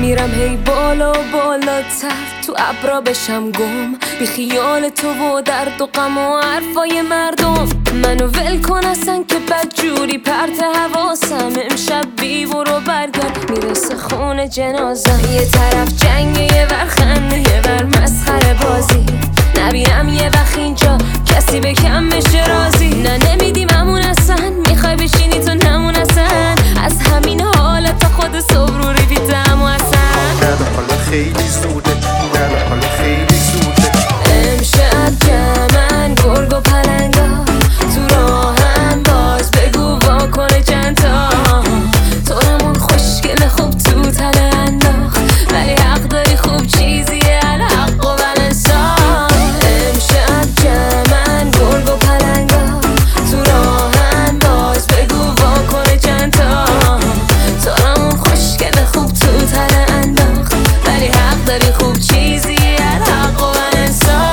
میرم هی بالا و بالاتر، تو ابرا بشم گم، بی خیال تو و درد و غم و حرفای مردم. منو ول کن اصلا که بدجوری پرت حواسم، امشب بی برو برگرد میرسه خونه جنازم. یه طرف جنگ، یه ور خنده، یه ور مسخره بازی. نبینم یه وقت اینجا کسی به کم بشه راضی. نه نمیدیم همون اصلا، میخوای بشینی تو نمون اصلا. از همین حالت تا خود صبح رو ریپیتم و اصلا نه حالا خیلی زوده، نه حالا خیلی زوده. امشب جمعن گرگ و پلنگا تو راهن، باز بگو واکنه چند تا. تو همون خوشگل خوب تو تله انداخت، ولی حق داری خوب چیزیه الحق و بلنسان. امشب جمعن گرگ و پلنگا تو راهن، باز بگو واکنه چند تا. تو همون خوشگل خوب تو تله انداخت، ولی حق داری خوب چیزیه الحق و بلنسان.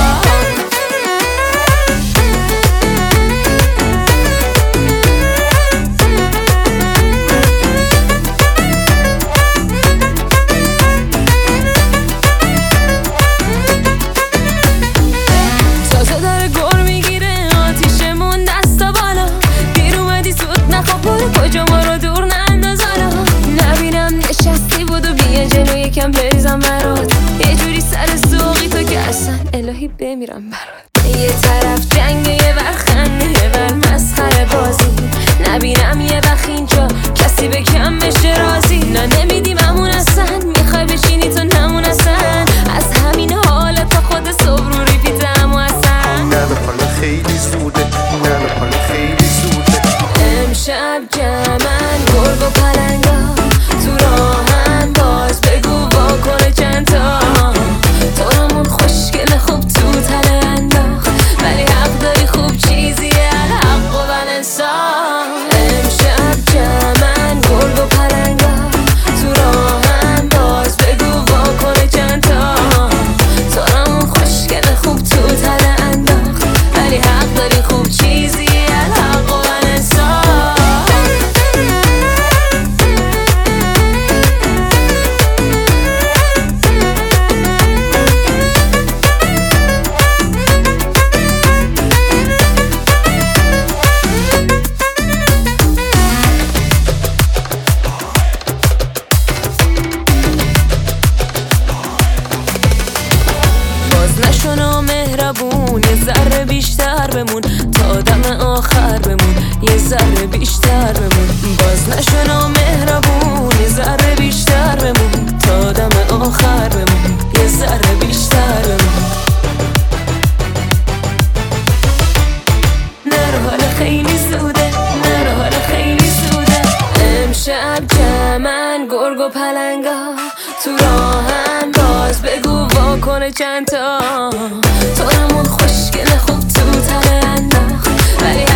تازه داره گر میگیره آتیشمون دستا بالا. دیر اومدی زود نخواب برو کجا ما رو دور ننداز حالا. نبینم نشستی بودو بیا جلو یکم بریزم برات. یه جوری سر سوقی تو که اصلا الهی بمیرم برات. یه طرف جنگ، یه ور خنده، یه ور مسخره بازی. نبینم یه وقت اینجا کسی به کم بشه راضی. نه نمیدیم همون اصلا، میخوای بشینی تو نمون اصلا. از همین حالت تا خود صبح رو ریپیتم و اصلا نه حالا خیلی زوده، نه حالا خیلی زوده. امشب جمعن گرگ و پلنگا تو راهن، باز بگو واکنه چند تا. تو همون خوشگل خوب تو تله انداخت، ولی حق داری خوب چیزیه الحق و بلنسان. امشب جمعن گرگ و پلنگا تو راهن، باز بگو واکنه چند تا. تو همون خوشگل خوب تو تله انداخت، ولی حق داری خوب چیزیه الحق و بلنسان. باز نشو مهربون، یه ذره بیشتر بمون تا دم آخر بمون. یه ذره بیشتر بمون. باز نشو مهربون، یه ذره بیشتر بمون تا دم آخر بمون. یه ذره بیشتر بمون. نرو حالا خیلی زوده، نرو حالا خیلی زوده. امشب جمعن گرگ و پلنگا تو راهن، باز بگو واکنه چند تا. تو همون خوشگل خوب تو تله انداخت، ولی